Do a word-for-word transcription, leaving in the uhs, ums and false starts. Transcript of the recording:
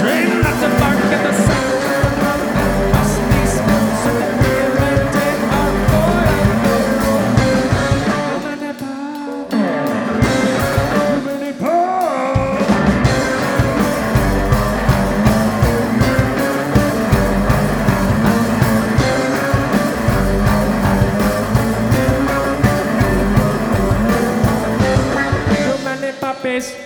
train at the back of the sack. Must be smooth so that we'll maintain our boy. Too many puppies.